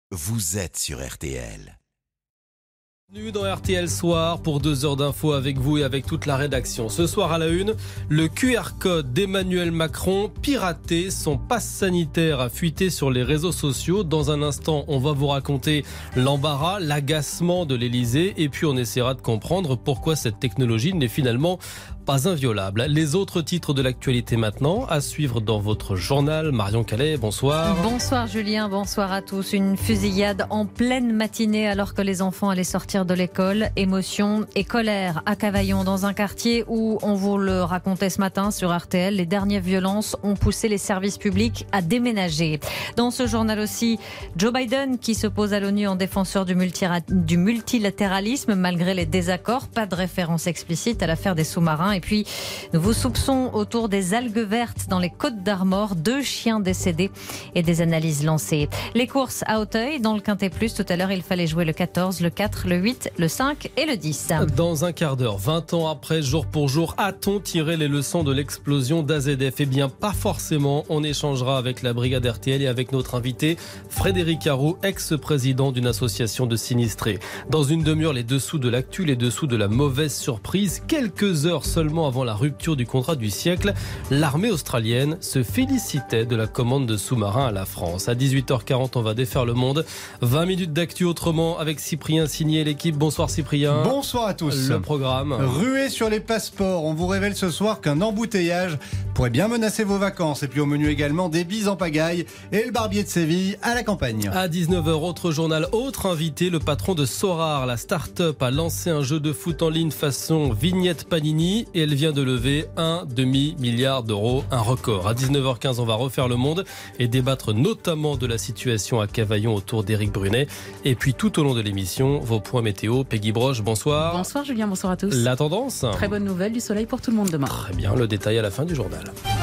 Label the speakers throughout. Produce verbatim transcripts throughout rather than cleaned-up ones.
Speaker 1: vous êtes sur R T L.
Speaker 2: Bienvenue dans R T L Soir pour deux heures d'infos avec vous et avec toute la rédaction. Ce soir à la une, le Q R code d'Emmanuel Macron piraté, son passe sanitaire a fuité sur les réseaux sociaux. Dans un instant, on va vous raconter l'embarras, l'agacement de l'Elysée et puis on essaiera de comprendre pourquoi cette technologie n'est finalement pas inviolable. Les autres titres de l'actualité maintenant, à suivre dans votre journal. Marion Calais, bonsoir.
Speaker 3: Bonsoir Julien, bonsoir à tous. Une fusillade en pleine matinée alors que les enfants allaient sortir de l'école. Émotion et colère à Cavaillon, dans un quartier où, on vous le racontait ce matin sur R T L, les dernières violences ont poussé les services publics à déménager. Dans ce journal aussi, Joe Biden qui se pose à l'ONU en défenseur du, multira- du multilatéralisme malgré les désaccords. Pas de référence explicite à l'affaire des sous-marins. Et puis, nouveaux soupçons autour des algues vertes dans les Côtes d'Armor. Deux chiens décédés et des analyses lancées. Les courses à Auteuil, dans le Quintet Plus. Tout à l'heure, il fallait jouer le quatorze, le quatre, le huit, le cinq et le dix.
Speaker 2: Dans un quart d'heure, vingt ans après, jour pour jour, a-t-on tiré les leçons de l'explosion d'A Z F ? Eh bien, pas forcément. On échangera avec la brigade R T L et avec notre invité, Frédéric Arrault, ex-président d'une association de sinistrés. Dans une demi-heure, les dessous de l'actu, les dessous de la mauvaise surprise. Quelques heures seulement avant la rupture du contrat du siècle, l'armée australienne se félicitait de la commande de sous-marins à la France. À dix-huit heures quarante, on va défaire le monde. vingt minutes d'actu autrement avec Cyprien Signé et l'équipe. Bonsoir Cyprien.
Speaker 4: Bonsoir à tous.
Speaker 2: Le programme.
Speaker 4: Ruée sur les passeports. On vous révèle ce soir qu'un embouteillage pourrait bien menacer vos vacances. Et puis au menu également des bises en pagaille et le barbier de Séville à la campagne.
Speaker 2: À dix-neuf heures, autre journal, autre invité, le patron de Sorar. La start-up a lancé un jeu de foot en ligne façon vignette Panini et elle vient de lever un demi-milliard d'euros, un record. À dix-neuf heures quinze, on va refaire le monde et débattre notamment de la situation à Cavaillon autour d'Éric Brunet. Et puis tout au long de l'émission, vos points météo. Peggy Broche, bonsoir.
Speaker 5: Bonsoir Julien, bonsoir à tous.
Speaker 2: La tendance ?
Speaker 5: Très bonne nouvelle, du soleil pour tout le monde demain.
Speaker 2: Très bien, le détail à la fin du journal.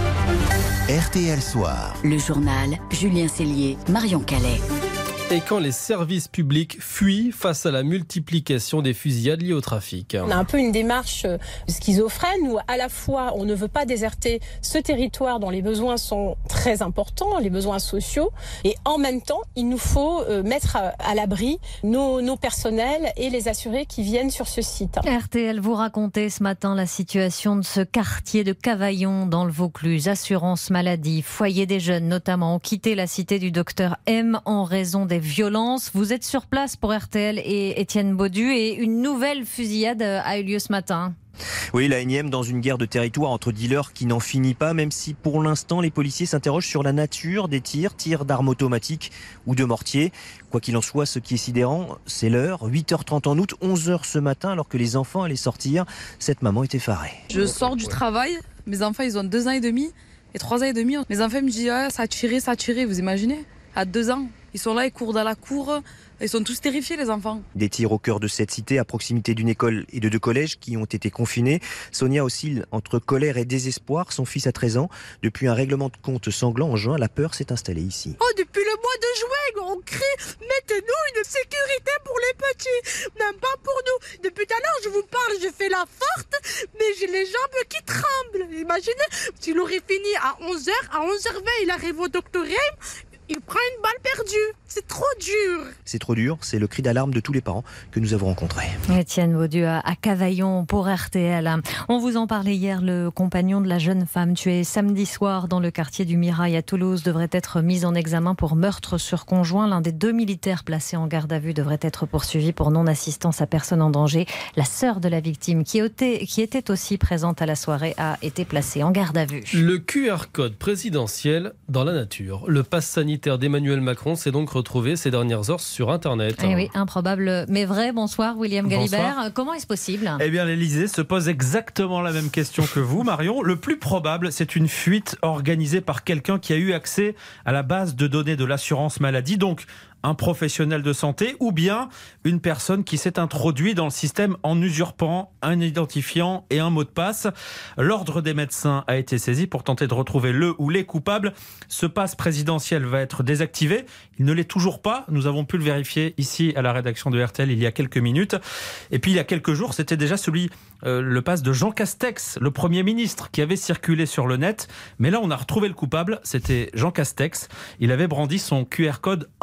Speaker 1: R T L Soir.
Speaker 6: Le journal, Julien Cellier, Marion Calais.
Speaker 2: Et quand les services publics fuient face à la multiplication des fusillades liées au trafic.
Speaker 7: On a un peu une démarche schizophrène où à la fois on ne veut pas déserter ce territoire dont les besoins sont très importants, les besoins sociaux, et en même temps il nous faut mettre à l'abri nos, nos personnels et les assurés qui viennent sur ce site.
Speaker 3: R T L vous racontait ce matin la situation de ce quartier de Cavaillon dans le Vaucluse. Assurance maladie, foyer des jeunes notamment ont quitté la cité du docteur M en raison des violences. Vous êtes sur place pour R T L et Étienne Baudu et une nouvelle fusillade a eu lieu ce matin.
Speaker 8: Oui, la énième dans une guerre de territoire entre dealers qui n'en finit pas, même si pour l'instant les policiers s'interrogent sur la nature des tirs, tirs d'armes automatiques ou de mortiers. Quoi qu'il en soit, ce qui est sidérant, c'est l'heure, huit heures trente en août, onze heures ce matin, alors que les enfants allaient sortir. Cette maman est effarée.
Speaker 9: Je sors du travail, mes enfants ils ont deux ans et demi et trois ans et demi. Mes enfants me disent ah, ça a tiré, ça a tiré, vous imaginez ? À deux ans. Ils sont là, ils courent dans la cour, ils sont tous terrifiés les enfants.
Speaker 8: Des tirs au cœur de cette cité à proximité d'une école et de deux collèges qui ont été confinés. Sonia oscille entre colère et désespoir, son fils a treize ans. Depuis un règlement de compte sanglant en juin, la peur s'est installée ici.
Speaker 10: Oh, depuis le mois de juin, on crie, mettez-nous une sécurité pour les petits, même pas pour nous. Depuis tout à l'heure, je vous parle, je fais la forte, mais j'ai les jambes qui tremblent. Imaginez, s'il aurait fini à onze heures, à onze heures vingt, il arrive au docteur M, il prend une balle perdue. C'est trop dur.
Speaker 8: C'est trop dur, c'est le cri d'alarme de tous les parents que nous avons rencontrés.
Speaker 3: Étienne Baudu à Cavaillon pour R T L. On vous en parlait hier, le compagnon de la jeune femme tuée samedi soir dans le quartier du Mirail à Toulouse devrait être mis en examen pour meurtre sur conjoint. L'un des deux militaires placés en garde à vue devrait être poursuivi pour non-assistance à personne en danger. La sœur de la victime, qui était, qui était aussi présente à la soirée, a été placée en garde à vue.
Speaker 2: Le Q R code présidentiel dans la nature. Le pass sanitaire d'Emmanuel Macron s'est donc retrouvé ces dernières heures sur Internet.
Speaker 3: Eh oui, improbable mais vrai. Bonsoir William Galibert. Bonsoir. Comment est-ce possible ?
Speaker 11: Eh bien l'Élysée se pose exactement la même question que vous, Marion. Le plus probable, c'est une fuite organisée par quelqu'un qui a eu accès à la base de données de l'assurance maladie. Donc un professionnel de santé ou bien une personne qui s'est introduit dans le système en usurpant un identifiant et un mot de passe. L'ordre des médecins a été saisi pour tenter de retrouver le ou les coupables. Ce passe présidentiel va être désactivé. Il ne l'est toujours pas. Nous avons pu le vérifier ici à la rédaction de R T L il y a quelques minutes. Et puis il y a quelques jours, c'était déjà celui, euh, le passe de Jean Castex, le Premier ministre, qui avait circulé sur le net. Mais là, on a retrouvé le coupable. C'était Jean Castex. Il avait brandi son Q R code un peu trop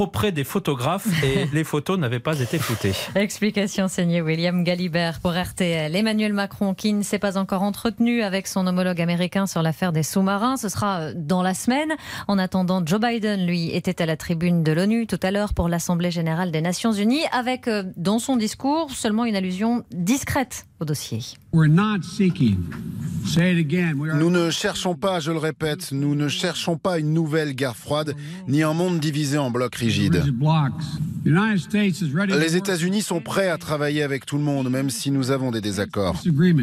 Speaker 11: trop près des photographes et les photos n'avaient pas été floutées.
Speaker 3: Explication signée William Galibert pour R T L. Emmanuel Macron, qui ne s'est pas encore entretenu avec son homologue américain sur l'affaire des sous-marins, ce sera dans la semaine. En attendant, Joe Biden, lui, était à la tribune de l'ONU tout à l'heure pour l'Assemblée générale des Nations unies, avec dans son discours seulement une allusion discrète au dossier.
Speaker 12: Nous ne cherchons pas, je le répète, nous ne cherchons pas une nouvelle guerre froide, ni un monde divisé en blocs rigides. Les États-Unis sont prêts à travailler avec tout le monde, même si nous avons des désaccords.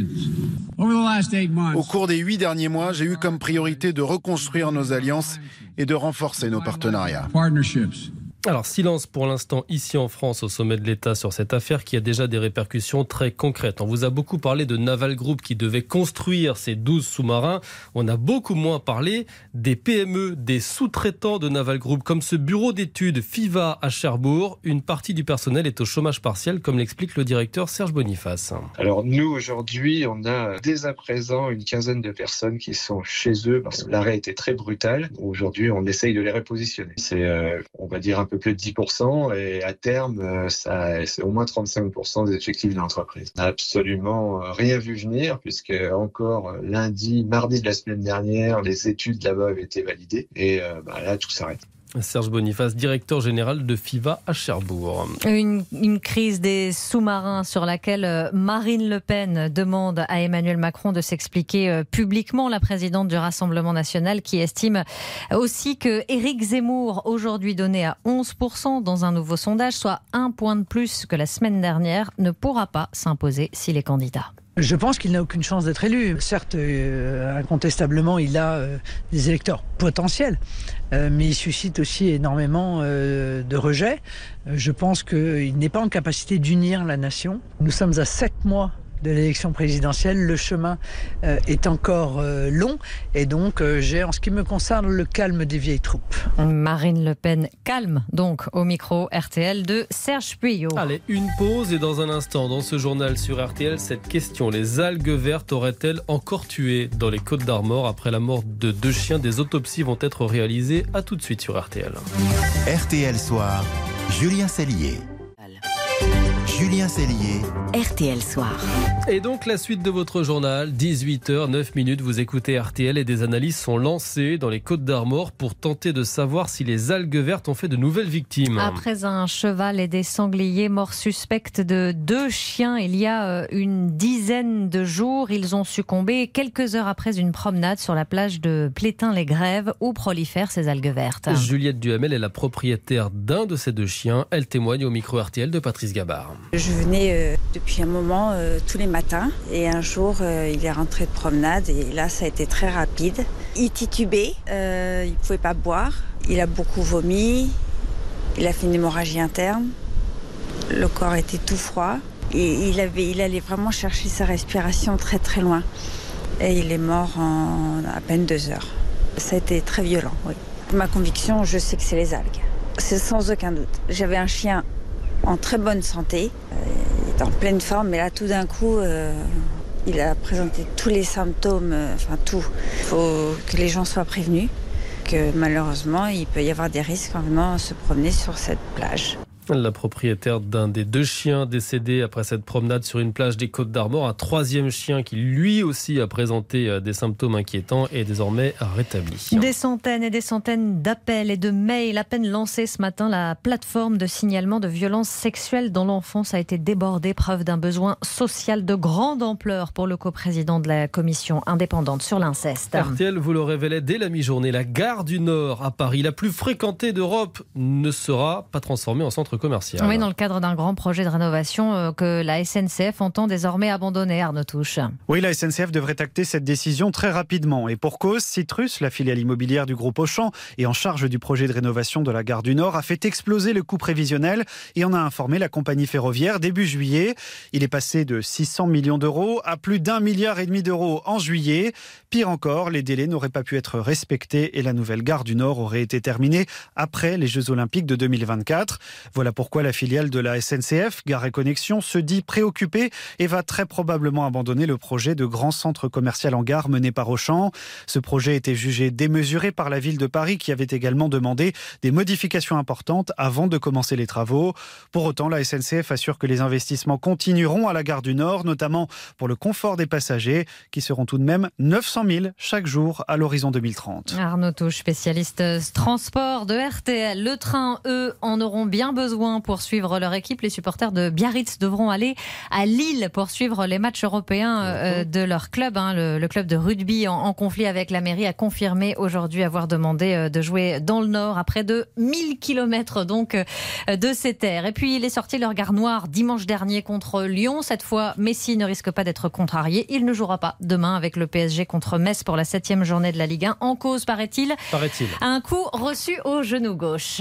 Speaker 12: Au cours des huit derniers mois, j'ai eu comme priorité de reconstruire nos alliances et de renforcer nos partenariats.
Speaker 2: Alors, silence pour l'instant ici en France au sommet de l'État sur cette affaire qui a déjà des répercussions très concrètes. On vous a beaucoup parlé de Naval Group qui devait construire ces douze sous-marins. On a beaucoup moins parlé des P M E, des sous-traitants de Naval Group, comme ce bureau d'études FIVA à Cherbourg. Une partie du personnel est au chômage partiel, comme l'explique le directeur Serge Boniface.
Speaker 13: Alors nous, aujourd'hui, on a dès à présent une quinzaine de personnes qui sont chez eux parce que l'arrêt était très brutal. Aujourd'hui, on essaye de les repositionner. C'est, euh, on va dire, un peu plus de dix pour cent et à terme, ça, c'est au moins trente-cinq pour cent des effectifs de l'entreprise. On n'a absolument rien vu venir puisque encore lundi, mardi de la semaine dernière, les études là-bas avaient été validées et euh, bah, là, tout s'arrête.
Speaker 2: Serge Boniface, directeur général de FIVA à Cherbourg.
Speaker 3: Une, une crise des sous-marins sur laquelle Marine Le Pen demande à Emmanuel Macron de s'expliquer publiquement, la présidente du Rassemblement national qui estime aussi que Éric Zemmour, aujourd'hui donné à onze pour cent dans un nouveau sondage, soit un point de plus que la semaine dernière, ne pourra pas s'imposer s'il est candidat.
Speaker 14: Je pense qu'il n'a aucune chance d'être élu. Certes, euh, incontestablement, il a euh, des électeurs potentiels, euh, mais il suscite aussi énormément euh, de rejets. Euh, je pense qu'il n'est pas en capacité d'unir la nation. Nous sommes à sept mois de l'élection présidentielle. Le chemin euh, est encore euh, long et donc euh, j'ai, en ce qui me concerne, le calme des vieilles troupes.
Speaker 3: Marine Le Pen calme donc au micro R T L de Serge Puyot.
Speaker 2: Allez, une pause et dans un instant, dans ce journal sur R T L, cette question: les algues vertes auraient-elles encore tué dans les Côtes-d'Armor après la mort de deux chiens? Des autopsies vont être réalisées. À tout de suite sur R T L.
Speaker 1: R T L Soir, Julien Cellier. Julien Cellier,
Speaker 6: R T L Soir.
Speaker 2: Et donc la suite de votre journal, dix-huit heures neuf minutes, vous écoutez R T L et des analyses sont lancées dans les Côtes-d'Armor pour tenter de savoir si les algues vertes ont fait de nouvelles victimes.
Speaker 3: Après un cheval et des sangliers morts suspects de deux chiens il y a une dizaine de jours, ils ont succombé quelques heures après une promenade sur la plage de Plétain-les-Grèves où prolifèrent ces algues vertes.
Speaker 2: Juliette Duhamel est la propriétaire d'un de ces deux chiens. Elle témoigne au micro R T L de Patrice Gabard.
Speaker 15: Je venais euh, depuis un moment euh, tous les matins et un jour euh, il est rentré de promenade et là ça a été très rapide. Il titubait, euh, il ne pouvait pas boire, il a beaucoup vomi, il a fait une hémorragie interne, le corps était tout froid et il, avait, il allait vraiment chercher sa respiration très très loin et il est mort en à peine deux heures. Ça a été très violent, oui. Ma conviction, je sais que c'est les algues, c'est sans aucun doute. J'avais un chien en très bonne santé, il est en pleine forme, mais là tout d'un coup, euh, il a présenté tous les symptômes, euh, enfin tout. Il faut que les gens soient prévenus, que malheureusement il peut y avoir des risques en venant se promener sur cette plage.
Speaker 2: La propriétaire d'un des deux chiens décédés après cette promenade sur une plage des Côtes-d'Armor, un troisième chien qui lui aussi a présenté des symptômes inquiétants est désormais rétabli.
Speaker 3: Des centaines et des centaines d'appels et de mails à peine lancés ce matin. La plateforme de signalement de violences sexuelles dans l'enfance a été débordée, preuve d'un besoin social de grande ampleur pour le coprésident de la commission indépendante sur l'inceste.
Speaker 2: R T L vous le révélait dès la mi-journée, la gare du Nord à Paris, la plus fréquentée d'Europe, ne sera pas transformée en centre commercial.
Speaker 3: Oui, dans le cadre d'un grand projet de rénovation euh, que la S N C F entend désormais abandonner, Arnaud Touche.
Speaker 16: Oui, la S N C F devrait acter cette décision très rapidement. Et pour cause, Citrus, la filiale immobilière du groupe Auchan et en charge du projet de rénovation de la gare du Nord, a fait exploser le coût prévisionnel et en a informé la compagnie ferroviaire début juillet. Il est passé de six cents millions d'euros à plus d'un milliard et demi d'euros en juillet. Pire encore, les délais n'auraient pas pu être respectés et la nouvelle gare du Nord aurait été terminée après les Jeux Olympiques de deux mille vingt-quatre. Voilà Voilà pourquoi la filiale de la S N C F, Gare et Connexions, se dit préoccupée et va très probablement abandonner le projet de grand centre commercial en gare mené par Auchan. Ce projet était jugé démesuré par la ville de Paris qui avait également demandé des modifications importantes avant de commencer les travaux. Pour autant, la S N C F assure que les investissements continueront à la gare du Nord, notamment pour le confort des passagers qui seront tout de même neuf cent mille chaque jour à l'horizon deux mille trente.
Speaker 3: Arnaud Touche, spécialiste transport de R T L. Le train, eux, en auront bien besoin pour suivre leur équipe. Les supporters de Biarritz devront aller à Lille pour suivre les matchs européens euh, de leur club. Hein. Le, le club de rugby en, en conflit avec la mairie a confirmé aujourd'hui avoir demandé euh, de jouer dans le Nord à près de mille kilomètres donc euh, de ces terres. Et puis il est sorti leur regard noir dimanche dernier contre Lyon. Cette fois, Messi ne risque pas d'être contrarié. Il ne jouera pas demain avec le P S G contre Metz pour la septième journée de la Ligue un. En cause, paraît-il,
Speaker 2: paraît-il.
Speaker 3: un coup reçu au genou gauche.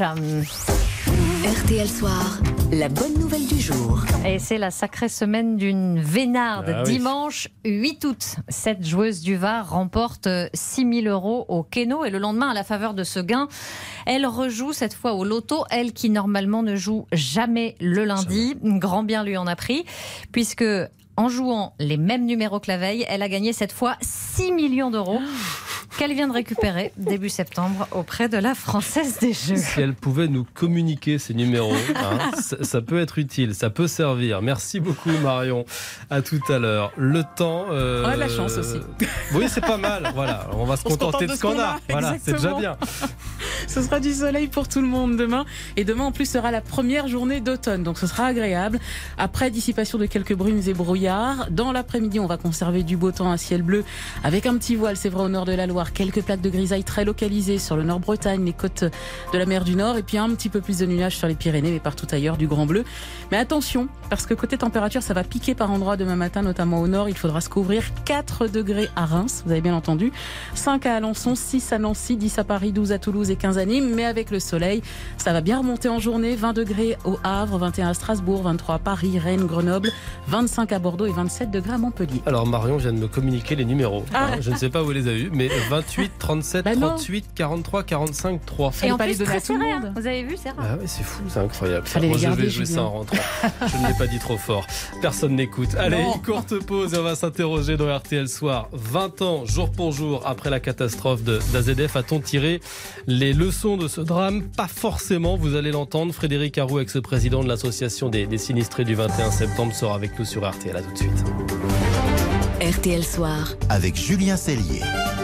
Speaker 6: R T L Soir, la bonne nouvelle du jour.
Speaker 3: Et c'est la sacrée semaine d'une Vénarde.
Speaker 2: Ah oui.
Speaker 3: Dimanche huit août, cette joueuse du Var remporte six mille euros au Keno. Et le lendemain, à la faveur de ce gain, elle rejoue cette fois au loto. Elle qui normalement ne joue jamais le lundi. Jamais. Grand bien lui en a pris, puisque en jouant les mêmes numéros que la veille, elle a gagné cette fois six millions d'euros. Qu'elle vient de récupérer début septembre auprès de la Française des Jeux.
Speaker 2: Si elle pouvait nous communiquer ces numéros, hein, ça, ça peut être utile, ça peut servir. Merci beaucoup Marion. À tout à l'heure. Le temps. Euh...
Speaker 5: On a de la chance aussi.
Speaker 2: Oui, c'est pas mal. Voilà, on va se
Speaker 5: on
Speaker 2: contenter
Speaker 5: se
Speaker 2: de ce qu'on a. a. Voilà, c'est déjà bien.
Speaker 5: Ce sera du soleil pour tout le monde demain. Et demain, en plus, sera la première journée d'automne. Donc, ce sera agréable. Après, dissipation de quelques brumes et brouillards. Dans l'après-midi, on va conserver du beau temps à ciel bleu avec un petit voile, c'est vrai, au nord de la Loire. Quelques plaques de grisaille très localisées sur le Nord-Bretagne, les côtes de la mer du Nord. Et puis, un petit peu plus de nuages sur les Pyrénées, mais partout ailleurs, du grand bleu. Mais attention, parce que côté température, ça va piquer par endroits demain matin, notamment au nord. Il faudra se couvrir. quatre degrés à Reims, vous avez bien entendu. cinq à Alençon, six à Nancy, dix à Paris, douze à Toulouse et quinze à Nîmes. Mais avec le soleil, ça va bien remonter en journée. vingt degrés au Havre, vingt et un à Strasbourg, vingt-trois à Paris, Rennes, Grenoble, vingt-cinq à Bordeaux et vingt-sept degrés à Montpellier.
Speaker 2: Alors Marion vient de me communiquer les numéros.
Speaker 5: Ah.
Speaker 2: Hein, je ne sais pas où elle les a eus, mais vingt-huit, trente-sept,
Speaker 5: bah
Speaker 2: trente-huit, quarante-trois, quarante-cinq, trois.
Speaker 3: Et en
Speaker 5: pas
Speaker 3: plus,
Speaker 5: les donner
Speaker 3: très
Speaker 5: à tout le
Speaker 3: serré,
Speaker 5: monde.
Speaker 3: hein. Vous avez vu, c'est rare.
Speaker 2: Ah ouais, c'est fou, c'est incroyable.
Speaker 5: Fallait
Speaker 2: Moi,
Speaker 5: les
Speaker 2: je
Speaker 5: garder,
Speaker 2: vais jouer
Speaker 5: Julien.
Speaker 2: ça en rentrant. Je ne l'ai pas dit trop fort. Personne n'écoute. Allez,
Speaker 5: Non.
Speaker 2: une courte pause et on va s'interroger dans R T L Soir. vingt ans, jour pour jour, après la catastrophe de d'A Z F, a-t-on tiré les leçons de ce drame? Pas forcément, vous allez l'entendre. Frédéric Arroux, ex-président de l'association des, des sinistrés du vingt et un septembre, sera avec nous sur R T L. À tout de suite.
Speaker 6: R T L Soir.
Speaker 1: Avec Julien Cellier.